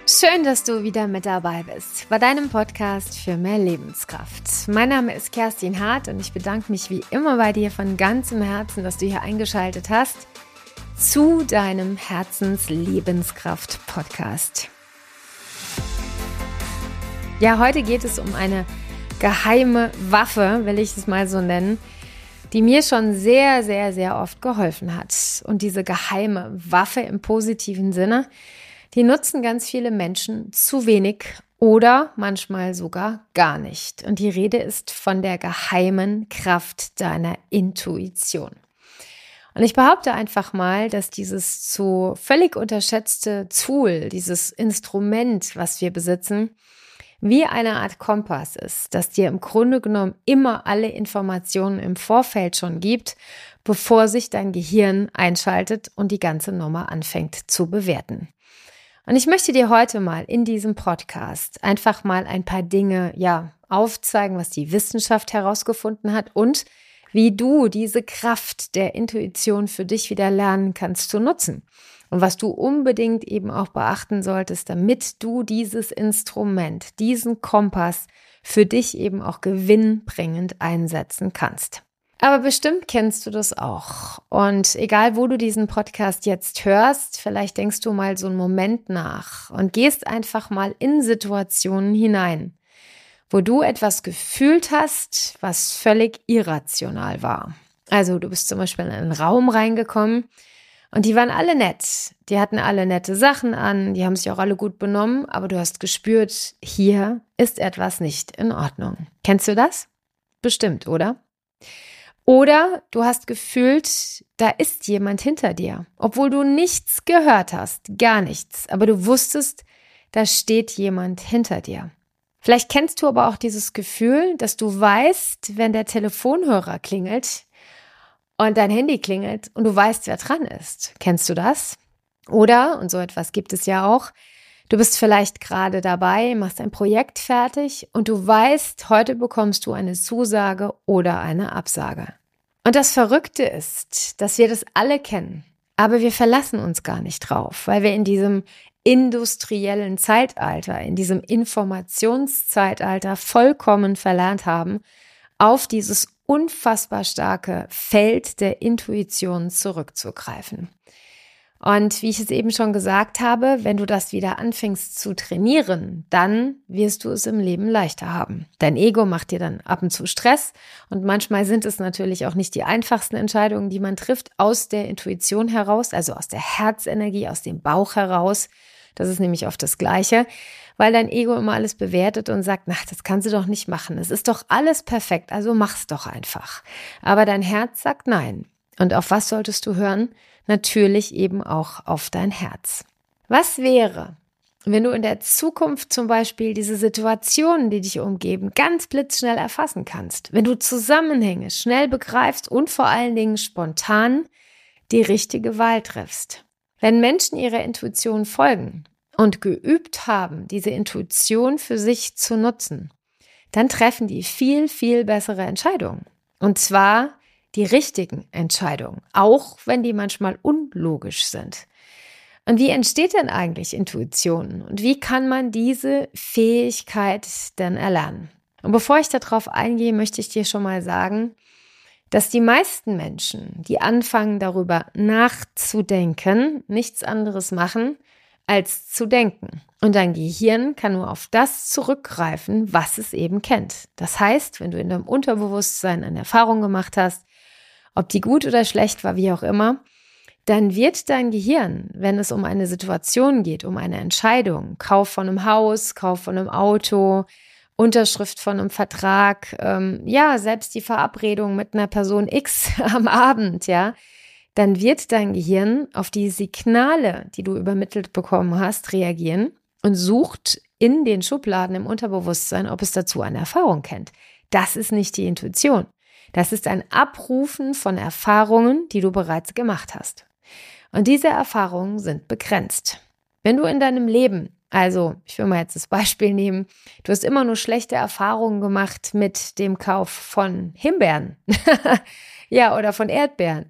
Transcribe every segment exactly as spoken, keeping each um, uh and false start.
Schön, dass du wieder mit dabei bist bei deinem Podcast für mehr Lebenskraft. Mein Name ist Kerstin Hart und ich bedanke mich wie immer bei dir von ganzem Herzen, dass du hier eingeschaltet hast zu deinem Herzens-Lebenskraft-Podcast. Ja, heute geht es um eine geheime Waffe, will ich es mal so nennen, die mir schon sehr, sehr, sehr oft geholfen hat. Und diese geheime Waffe im positiven Sinne, die nutzen ganz viele Menschen zu wenig oder manchmal sogar gar nicht. Und die Rede ist von der geheimen Kraft deiner Intuition. Und ich behaupte einfach mal, dass dieses so völlig unterschätzte Tool, dieses Instrument, was wir besitzen, wie eine Art Kompass ist, das dir im Grunde genommen immer alle Informationen im Vorfeld schon gibt, bevor sich dein Gehirn einschaltet und die ganze Nummer anfängt zu bewerten. Und ich möchte dir heute mal in diesem Podcast einfach mal ein paar Dinge, ja, aufzeigen, was die Wissenschaft herausgefunden hat und wie du diese Kraft der Intuition für dich wieder lernen kannst zu nutzen. Und was du unbedingt eben auch beachten solltest, damit du dieses Instrument, diesen Kompass für dich eben auch gewinnbringend einsetzen kannst. Aber bestimmt kennst du das auch. Und egal, wo du diesen Podcast jetzt hörst, vielleicht denkst du mal so einen Moment nach und gehst einfach mal in Situationen hinein, wo du etwas gefühlt hast, was völlig irrational war. Also du bist zum Beispiel in einen Raum reingekommen und die waren alle nett. Die hatten alle nette Sachen an, die haben sich auch alle gut benommen, aber du hast gespürt, hier ist etwas nicht in Ordnung. Kennst du das? Bestimmt, oder? Oder du hast gefühlt, da ist jemand hinter dir, obwohl du nichts gehört hast, gar nichts, aber du wusstest, da steht jemand hinter dir. Vielleicht kennst du aber auch dieses Gefühl, dass du weißt, wenn der Telefonhörer klingelt und dein Handy klingelt und du weißt, wer dran ist. Kennst du das? Oder, und so etwas gibt es ja auch, du bist vielleicht gerade dabei, machst ein Projekt fertig und du weißt, heute bekommst du eine Zusage oder eine Absage. Und das Verrückte ist, dass wir das alle kennen, aber wir verlassen uns gar nicht drauf, weil wir in diesem industriellen Zeitalter, in diesem Informationszeitalter vollkommen verlernt haben, auf dieses unfassbar starke Feld der Intuition zurückzugreifen. Und wie ich es eben schon gesagt habe, wenn du das wieder anfängst zu trainieren, dann wirst du es im Leben leichter haben. Dein Ego macht dir dann ab und zu Stress und manchmal sind es natürlich auch nicht die einfachsten Entscheidungen, die man trifft aus der Intuition heraus, also aus der Herzenergie, aus dem Bauch heraus. Das ist nämlich oft das Gleiche, weil dein Ego immer alles bewertet und sagt, ach, das kannst du doch nicht machen. Es ist doch alles perfekt, also mach's doch einfach. Aber dein Herz sagt nein. Und auf was solltest du hören? Natürlich eben auch auf dein Herz. Was wäre, wenn du in der Zukunft zum Beispiel diese Situationen, die dich umgeben, ganz blitzschnell erfassen kannst? Wenn du Zusammenhänge schnell begreifst und vor allen Dingen spontan die richtige Wahl triffst. Wenn Menschen ihrer Intuition folgen und geübt haben, diese Intuition für sich zu nutzen, dann treffen die viel, viel bessere Entscheidungen. Und zwar die richtigen Entscheidungen, auch wenn die manchmal unlogisch sind. Und wie entsteht denn eigentlich Intuition? Und wie kann man diese Fähigkeit denn erlernen? Und bevor ich darauf eingehe, möchte ich dir schon mal sagen, dass die meisten Menschen, die anfangen darüber nachzudenken, nichts anderes machen, als zu denken. Und dein Gehirn kann nur auf das zurückgreifen, was es eben kennt. Das heißt, wenn du in deinem Unterbewusstsein eine Erfahrung gemacht hast, ob die gut oder schlecht war, wie auch immer, dann wird dein Gehirn, wenn es um eine Situation geht, um eine Entscheidung, Kauf von einem Haus, Kauf von einem Auto, Unterschrift von einem Vertrag, ähm, ja, selbst die Verabredung mit einer Person X am Abend, ja, dann wird dein Gehirn auf die Signale, die du übermittelt bekommen hast, reagieren und sucht in den Schubladen im Unterbewusstsein, ob es dazu eine Erfahrung kennt. Das ist nicht die Intuition. Das ist ein Abrufen von Erfahrungen, die du bereits gemacht hast. Und diese Erfahrungen sind begrenzt. Wenn du in deinem Leben, also ich will mal jetzt das Beispiel nehmen, du hast immer nur schlechte Erfahrungen gemacht mit dem Kauf von Himbeeren, ja, oder von Erdbeeren,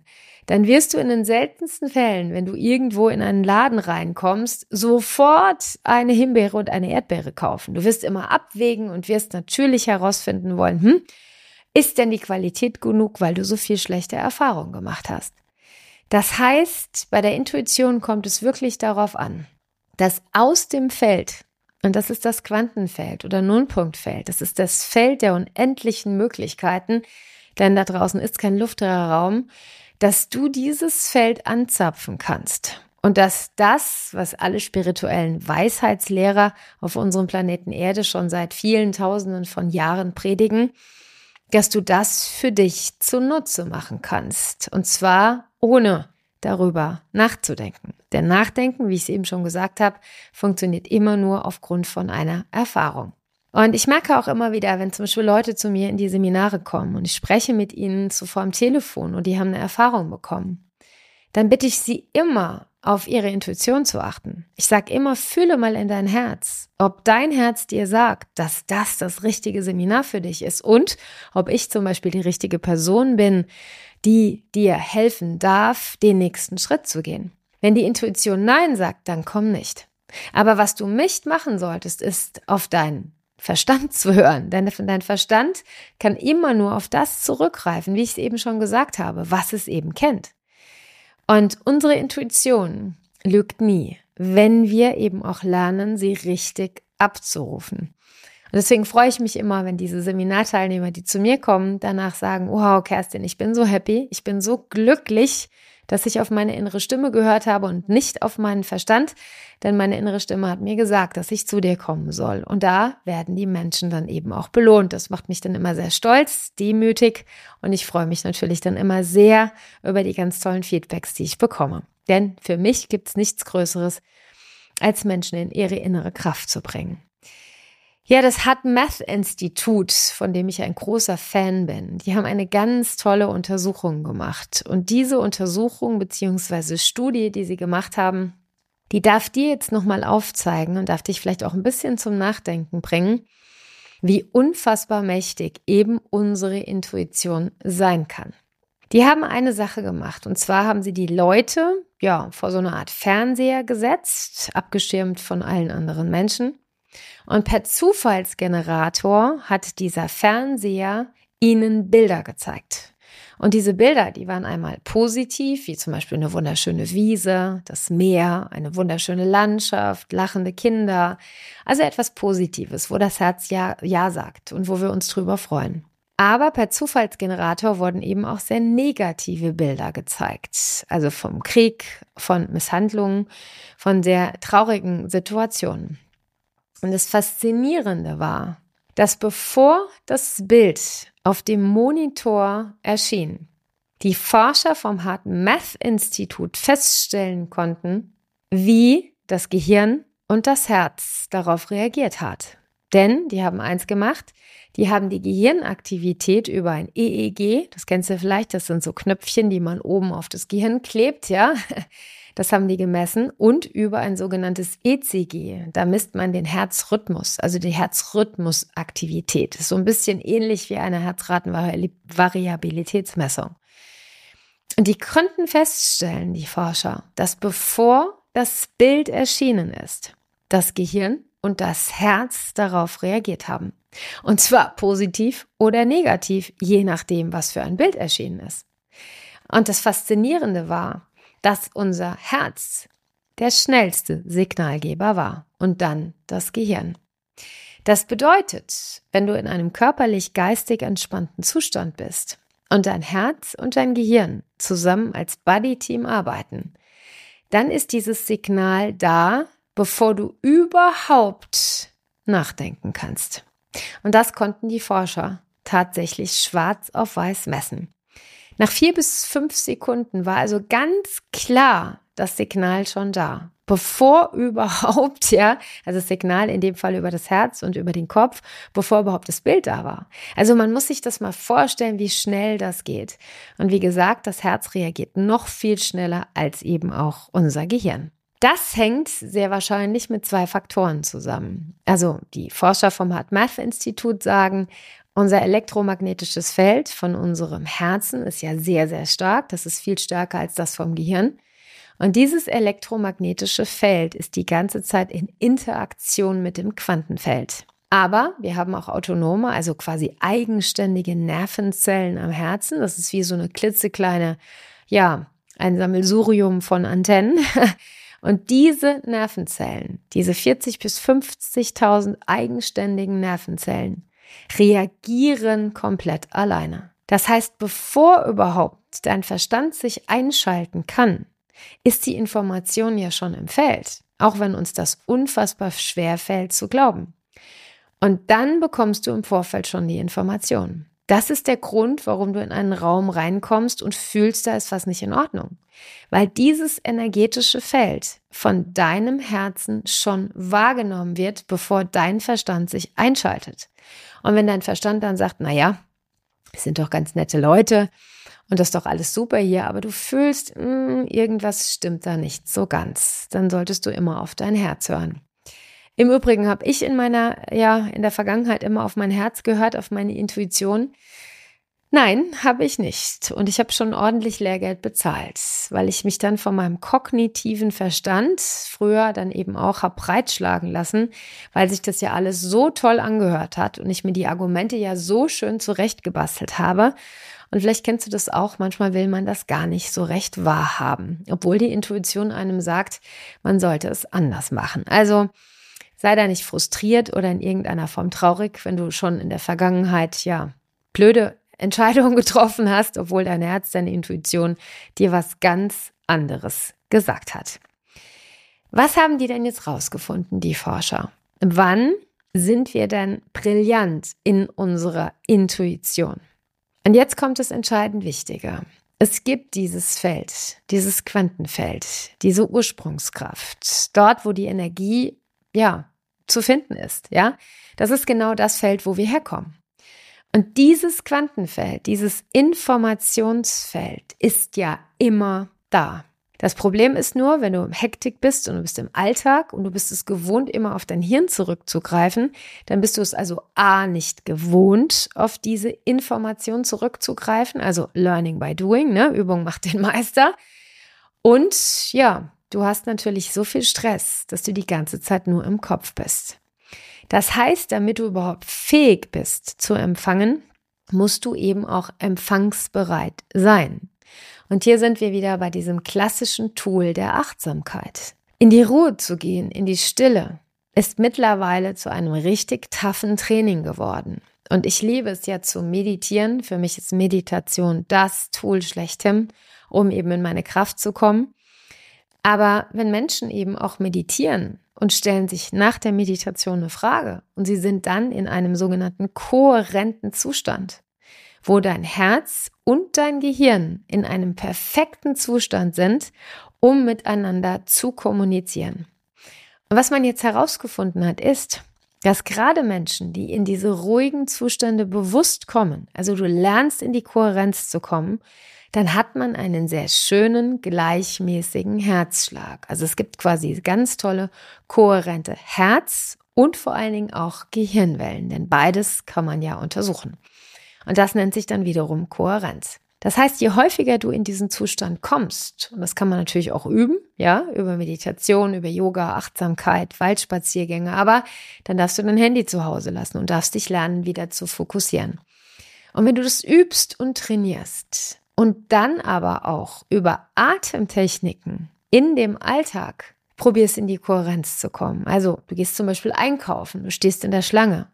dann wirst du in den seltensten Fällen, wenn du irgendwo in einen Laden reinkommst, sofort eine Himbeere und eine Erdbeere kaufen. Du wirst immer abwägen und wirst natürlich herausfinden wollen, hm, ist denn die Qualität genug, weil du so viel schlechte Erfahrungen gemacht hast? Das heißt, bei der Intuition kommt es wirklich darauf an, dass aus dem Feld, und das ist das Quantenfeld oder Nullpunktfeld, das ist das Feld der unendlichen Möglichkeiten, denn da draußen ist kein luftleerer Raum, dass du dieses Feld anzapfen kannst und dass das, was alle spirituellen Weisheitslehrer auf unserem Planeten Erde schon seit vielen Tausenden von Jahren predigen, dass du das für dich zunutze machen kannst. Und zwar ohne darüber nachzudenken. Denn Nachdenken, wie ich es eben schon gesagt habe, funktioniert immer nur aufgrund von einer Erfahrung. Und ich merke auch immer wieder, wenn zum Beispiel Leute zu mir in die Seminare kommen und ich spreche mit ihnen zuvor am Telefon und die haben eine Erfahrung bekommen, dann bitte ich sie immer, auf ihre Intuition zu achten. Ich sage immer, fühle mal in dein Herz, ob dein Herz dir sagt, dass das das richtige Seminar für dich ist und ob ich zum Beispiel die richtige Person bin, die dir helfen darf, den nächsten Schritt zu gehen. Wenn die Intuition Nein sagt, dann komm nicht. Aber was du nicht machen solltest, ist auf deinen Verstand zu hören, denn dein Verstand kann immer nur auf das zurückgreifen, wie ich es eben schon gesagt habe, was es eben kennt. Und unsere Intuition lügt nie, wenn wir eben auch lernen, sie richtig abzurufen. Und deswegen freue ich mich immer, wenn diese Seminarteilnehmer, die zu mir kommen, danach sagen, wow, Kerstin, ich bin so happy, ich bin so glücklich, dass ich auf meine innere Stimme gehört habe und nicht auf meinen Verstand, denn meine innere Stimme hat mir gesagt, dass ich zu dir kommen soll. Und da werden die Menschen dann eben auch belohnt. Das macht mich dann immer sehr stolz, demütig und ich freue mich natürlich dann immer sehr über die ganz tollen Feedbacks, die ich bekomme. Denn für mich gibt es nichts Größeres, als Menschen in ihre innere Kraft zu bringen. Ja, das HeartMath-Institut, von dem ich ein großer Fan bin, die haben eine ganz tolle Untersuchung gemacht. Und diese Untersuchung bzw. Studie, die sie gemacht haben, die darf dir jetzt nochmal aufzeigen und darf dich vielleicht auch ein bisschen zum Nachdenken bringen, wie unfassbar mächtig eben unsere Intuition sein kann. Die haben eine Sache gemacht und zwar haben sie die Leute ja vor so eine Art Fernseher gesetzt, abgeschirmt von allen anderen Menschen. Und per Zufallsgenerator hat dieser Fernseher ihnen Bilder gezeigt. Und diese Bilder, die waren einmal positiv, wie zum Beispiel eine wunderschöne Wiese, das Meer, eine wunderschöne Landschaft, lachende Kinder. Also etwas Positives, wo das Herz ja, ja sagt und wo wir uns drüber freuen. Aber per Zufallsgenerator wurden eben auch sehr negative Bilder gezeigt. Also vom Krieg, von Misshandlungen, von sehr traurigen Situationen. Und das Faszinierende war, dass bevor das Bild auf dem Monitor erschien, die Forscher vom HeartMath-Institut feststellen konnten, wie das Gehirn und das Herz darauf reagiert hat. Denn die haben eins gemacht, die haben die Gehirnaktivität über ein E E G, das kennst du vielleicht, das sind so Knöpfchen, die man oben auf das Gehirn klebt, ja. Das haben die gemessen und über ein sogenanntes E C G. Da misst man den Herzrhythmus, also die Herzrhythmusaktivität. Das ist so ein bisschen ähnlich wie eine Herzratenvariabilitätsmessung. Und die konnten feststellen, die Forscher, dass bevor das Bild erschienen ist, das Gehirn und das Herz darauf reagiert haben. Und zwar positiv oder negativ, je nachdem, was für ein Bild erschienen ist. Und das Faszinierende war, dass unser Herz der schnellste Signalgeber war und dann das Gehirn. Das bedeutet, wenn du in einem körperlich-geistig entspannten Zustand bist und dein Herz und dein Gehirn zusammen als Buddy-Team arbeiten, dann ist dieses Signal da, bevor du überhaupt nachdenken kannst. Und das konnten die Forscher tatsächlich schwarz auf weiß messen. Nach vier bis fünf Sekunden war also ganz klar das Signal schon da. Bevor überhaupt, ja, also das Signal in dem Fall über das Herz und über den Kopf, bevor überhaupt das Bild da war. Also man muss sich das mal vorstellen, wie schnell das geht. Und wie gesagt, das Herz reagiert noch viel schneller als eben auch unser Gehirn. Das hängt sehr wahrscheinlich mit zwei Faktoren zusammen. Also die Forscher vom HeartMath-Institut sagen, Unser elektromagnetisches Feld von unserem Herzen ist ja sehr, sehr stark. Das ist viel stärker als das vom Gehirn. Und dieses elektromagnetische Feld ist die ganze Zeit in Interaktion mit dem Quantenfeld. Aber wir haben auch autonome, also quasi eigenständige Nervenzellen am Herzen. Das ist wie so eine klitzekleine, ja, ein Sammelsurium von Antennen. Und diese Nervenzellen, diese vierzig bis fünfzigtausend eigenständigen Nervenzellen, reagieren komplett alleine. Das heißt, bevor überhaupt dein Verstand sich einschalten kann, ist die Information ja schon im Feld, auch wenn uns das unfassbar schwer fällt zu glauben. Und dann bekommst du im Vorfeld schon die Information. Das ist der Grund, warum du in einen Raum reinkommst und fühlst, da ist was nicht in Ordnung. Weil dieses energetische Feld von deinem Herzen schon wahrgenommen wird, bevor dein Verstand sich einschaltet. Und wenn dein Verstand dann sagt, naja, es sind doch ganz nette Leute und das ist doch alles super hier, aber du fühlst, mh, irgendwas stimmt da nicht so ganz, dann solltest du immer auf dein Herz hören. Im Übrigen habe ich in meiner, ja, in der Vergangenheit immer auf mein Herz gehört, auf meine Intuition. Nein, habe ich nicht. Und ich habe schon ordentlich Lehrgeld bezahlt, weil ich mich dann von meinem kognitiven Verstand früher dann eben auch habe breitschlagen lassen, weil sich das ja alles so toll angehört hat und ich mir die Argumente ja so schön zurechtgebastelt habe. Und vielleicht kennst du das auch, manchmal will man das gar nicht so recht wahrhaben, obwohl die Intuition einem sagt, man sollte es anders machen. Also sei da nicht frustriert oder in irgendeiner Form traurig, wenn du schon in der Vergangenheit ja blöde Entscheidungen getroffen hast, obwohl dein Herz, deine Intuition dir was ganz anderes gesagt hat. Was haben die denn jetzt rausgefunden, die Forscher? Wann sind wir denn brillant in unserer Intuition? Und jetzt kommt das entscheidend Wichtige. Es gibt dieses Feld, dieses Quantenfeld, diese Ursprungskraft, dort, wo die Energie, ja, zu finden ist, ja. Das ist genau das Feld, wo wir herkommen. Und dieses Quantenfeld, dieses Informationsfeld ist ja immer da. Das Problem ist nur, wenn du im Hektik bist und du bist im Alltag und du bist es gewohnt, immer auf dein Hirn zurückzugreifen, dann bist du es also A, nicht gewohnt, auf diese Information zurückzugreifen, also Learning by Doing, ne? Übung macht den Meister. Und ja, du hast natürlich so viel Stress, dass du die ganze Zeit nur im Kopf bist. Das heißt, damit du überhaupt fähig bist zu empfangen, musst du eben auch empfangsbereit sein. Und hier sind wir wieder bei diesem klassischen Tool der Achtsamkeit. In die Ruhe zu gehen, in die Stille, ist mittlerweile zu einem richtig toughen Training geworden. Und ich liebe es ja zu meditieren. Für mich ist Meditation das Tool schlechthin, um eben in meine Kraft zu kommen. Aber wenn Menschen eben auch meditieren und stellen sich nach der Meditation eine Frage und sie sind dann in einem sogenannten kohärenten Zustand, wo dein Herz und dein Gehirn in einem perfekten Zustand sind, um miteinander zu kommunizieren. Und was man jetzt herausgefunden hat, ist, dass gerade Menschen, die in diese ruhigen Zustände bewusst kommen, also du lernst in die Kohärenz zu kommen, dann hat man einen sehr schönen, gleichmäßigen Herzschlag. Also es gibt quasi ganz tolle, kohärente Herz- und vor allen Dingen auch Gehirnwellen, denn beides kann man ja untersuchen. Und das nennt sich dann wiederum Kohärenz. Das heißt, je häufiger du in diesen Zustand kommst, und das kann man natürlich auch üben, ja, über Meditation, über Yoga, Achtsamkeit, Waldspaziergänge, aber dann darfst du dein Handy zu Hause lassen und darfst dich lernen, wieder zu fokussieren. Und wenn du das übst und trainierst und dann aber auch über Atemtechniken in dem Alltag probierst, in die Kohärenz zu kommen. Also du gehst zum Beispiel einkaufen, du stehst in der Schlange.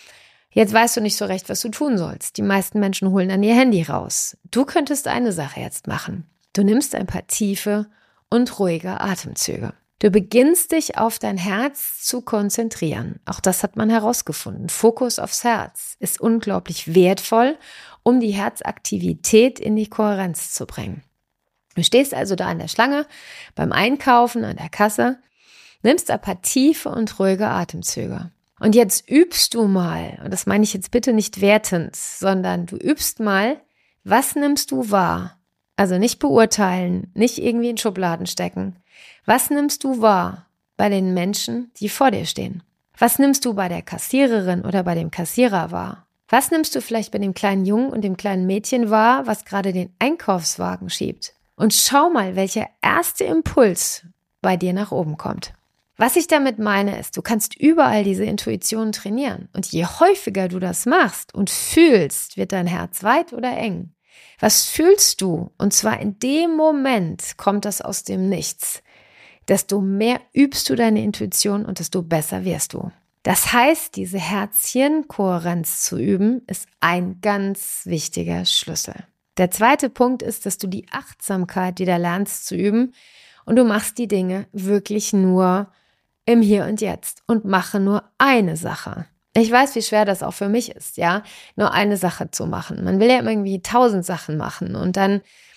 Jetzt weißt du nicht so recht, was du tun sollst. Die meisten Menschen holen dann ihr Handy raus. Du könntest eine Sache jetzt machen. Du nimmst ein paar tiefe und ruhige Atemzüge. Du beginnst dich auf dein Herz zu konzentrieren. Auch das hat man herausgefunden. Fokus aufs Herz ist unglaublich wertvoll, um die Herzaktivität in die Kohärenz zu bringen. Du stehst also da an der Schlange, beim Einkaufen, an der Kasse, nimmst ein paar tiefe und ruhige Atemzüge. Und jetzt übst du mal, und das meine ich jetzt bitte nicht wertend, sondern du übst mal, was nimmst du wahr? Also nicht beurteilen, nicht irgendwie in Schubladen stecken. Was nimmst du wahr bei den Menschen, die vor dir stehen? Was nimmst du bei der Kassiererin oder bei dem Kassierer wahr? Was nimmst du vielleicht bei dem kleinen Jungen und dem kleinen Mädchen wahr, was gerade den Einkaufswagen schiebt? Und schau mal, welcher erste Impuls bei dir nach oben kommt. Was ich damit meine, ist, du kannst überall diese Intuition trainieren. Und je häufiger du das machst und fühlst, wird dein Herz weit oder eng. Was fühlst du? Und zwar in dem Moment kommt das aus dem Nichts. Desto mehr übst du deine Intuition und desto besser wirst du. Das heißt, diese Herz-Hirn-Kohärenz zu üben, ist ein ganz wichtiger Schlüssel. Der zweite Punkt ist, dass du die Achtsamkeit wieder lernst zu üben und du machst die Dinge wirklich nur im Hier und Jetzt und mache nur eine Sache. Ich weiß, wie schwer das auch für mich ist, ja, nur eine Sache zu machen. Man will ja irgendwie tausend Sachen machen und dann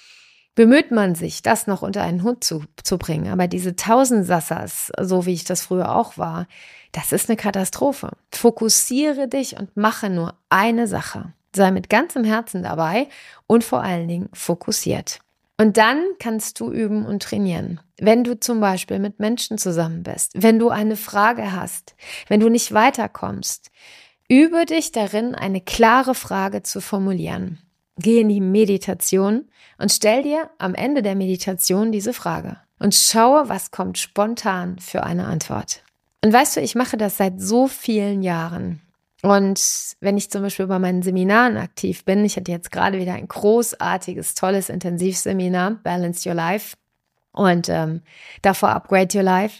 bemüht man sich, das noch unter einen Hut zu, zu bringen. Aber diese tausend Sassas, so wie ich das früher auch war, das ist eine Katastrophe. Fokussiere dich und mache nur eine Sache. Sei mit ganzem Herzen dabei und vor allen Dingen fokussiert. Und dann kannst du üben und trainieren. Wenn du zum Beispiel mit Menschen zusammen bist, wenn du eine Frage hast, wenn du nicht weiterkommst, übe dich darin, eine klare Frage zu formulieren. Geh in die Meditation und stell dir am Ende der Meditation diese Frage und schaue, was kommt spontan für eine Antwort. Und weißt du, ich mache das seit so vielen Jahren. Und wenn ich zum Beispiel bei meinen Seminaren aktiv bin, ich hatte jetzt gerade wieder ein großartiges, tolles Intensivseminar, Balance Your Life und ähm, davor Upgrade Your Life.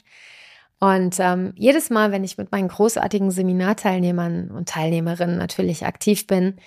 Und ähm, jedes Mal, wenn ich mit meinen großartigen Seminarteilnehmern und Teilnehmerinnen natürlich aktiv bin,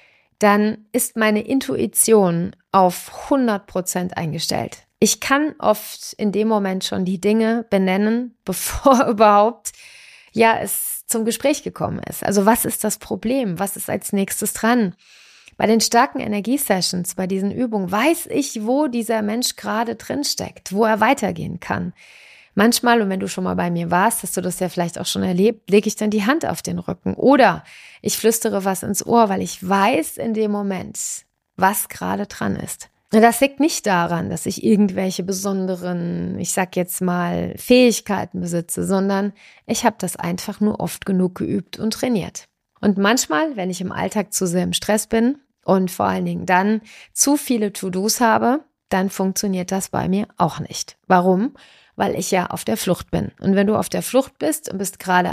dann ist meine Intuition auf hundert Prozent eingestellt. Ich kann oft in dem Moment schon die Dinge benennen, bevor überhaupt ja es zum Gespräch gekommen ist. Also was ist das Problem? Was ist als nächstes dran? Bei den starken Energiesessions, bei diesen Übungen, weiß ich, wo dieser Mensch gerade drin steckt, wo er weitergehen kann. Manchmal, und wenn du schon mal bei mir warst, hast du das ja vielleicht auch schon erlebt, lege ich dann die Hand auf den Rücken oder ich flüstere was ins Ohr, weil ich weiß in dem Moment, was gerade dran ist. Das liegt nicht daran, dass ich irgendwelche besonderen, ich sag jetzt mal, Fähigkeiten besitze, sondern ich habe das einfach nur oft genug geübt und trainiert. Und manchmal, wenn ich im Alltag zu sehr im Stress bin und vor allen Dingen dann zu viele To-Dos habe, dann funktioniert das bei mir auch nicht. Warum? Weil ich ja auf der Flucht bin. Und wenn du auf der Flucht bist und bist gerade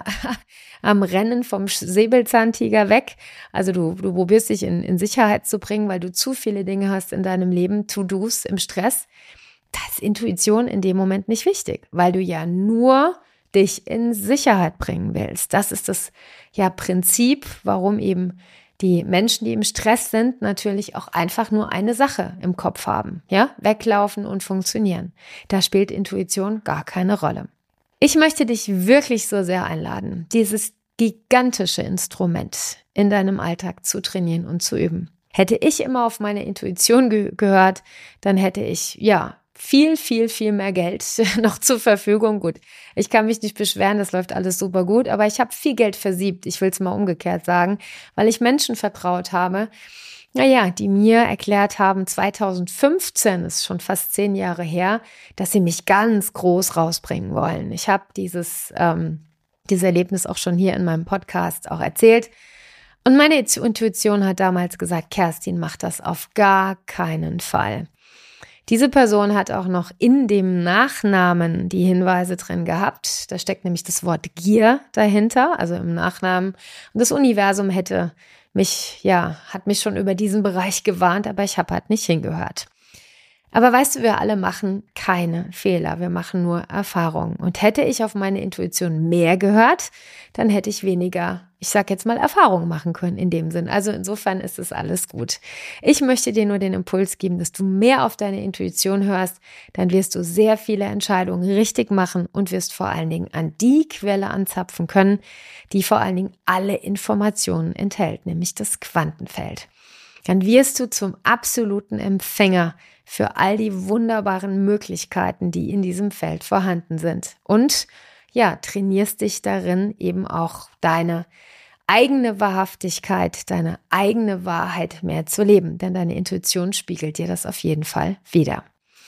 am Rennen vom Säbelzahntiger weg, also du, du probierst dich in, in Sicherheit zu bringen, weil du zu viele Dinge hast in deinem Leben, To-Dos im Stress, da ist Intuition in dem Moment nicht wichtig, weil du ja nur dich in Sicherheit bringen willst. Das ist das ja Prinzip, warum eben die Menschen, die im Stress sind, natürlich auch einfach nur eine Sache im Kopf haben, ja, weglaufen und funktionieren. Da spielt Intuition gar keine Rolle. Ich möchte dich wirklich so sehr einladen, dieses gigantische Instrument in deinem Alltag zu trainieren und zu üben. Hätte ich immer auf meine Intuition ge- gehört, dann hätte ich, ja, viel, viel, viel mehr Geld noch zur Verfügung. Gut, ich kann mich nicht beschweren, das läuft alles super gut, aber ich habe viel Geld versiebt, ich will es mal umgekehrt sagen, weil ich Menschen vertraut habe, naja, die mir erklärt haben, zweitausendfünfzehn, ist schon fast zehn Jahre her, dass sie mich ganz groß rausbringen wollen. Ich habe dieses, ähm, dieses Erlebnis auch schon hier in meinem Podcast auch erzählt. Und meine Intuition hat damals gesagt, Kerstin, mach das auf gar keinen Fall. Diese Person hat auch noch in dem Nachnamen die Hinweise drin gehabt. Da steckt nämlich das Wort Gier dahinter, also im Nachnamen. Und das Universum hätte mich, ja, hat mich schon über diesen Bereich gewarnt, aber ich habe halt nicht hingehört. Aber weißt du, wir alle machen keine Fehler, wir machen nur Erfahrungen. Und hätte ich auf meine Intuition mehr gehört, dann hätte ich weniger, ich sag jetzt mal, Erfahrungen machen können in dem Sinn. Also insofern ist es alles gut. Ich möchte dir nur den Impuls geben, dass du mehr auf deine Intuition hörst, dann wirst du sehr viele Entscheidungen richtig machen und wirst vor allen Dingen an die Quelle anzapfen können, die vor allen Dingen alle Informationen enthält, nämlich das Quantenfeld. Dann wirst du zum absoluten Empfänger für all die wunderbaren Möglichkeiten, die in diesem Feld vorhanden sind. Und ja, trainierst dich darin, eben auch deine eigene Wahrhaftigkeit, deine eigene Wahrheit mehr zu leben. Denn deine Intuition spiegelt dir das auf jeden Fall wider.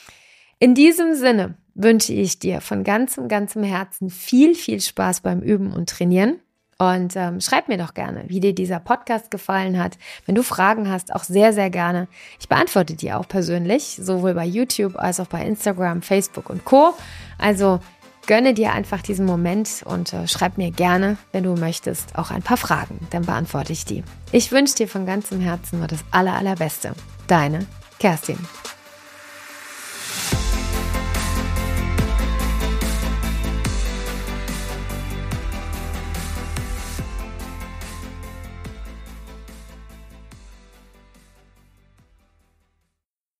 In diesem Sinne wünsche ich dir von ganzem, ganzem Herzen viel, viel Spaß beim Üben und Trainieren. Und ähm, schreib mir doch gerne, wie dir dieser Podcast gefallen hat. Wenn du Fragen hast, auch sehr, sehr gerne. Ich beantworte die auch persönlich, sowohl bei YouTube als auch bei Instagram, Facebook und Co. Also gönne dir einfach diesen Moment und äh, schreib mir gerne, wenn du möchtest, auch ein paar Fragen. Dann beantworte ich die. Ich wünsche dir von ganzem Herzen nur das aller, allerbeste. Deine Kerstin.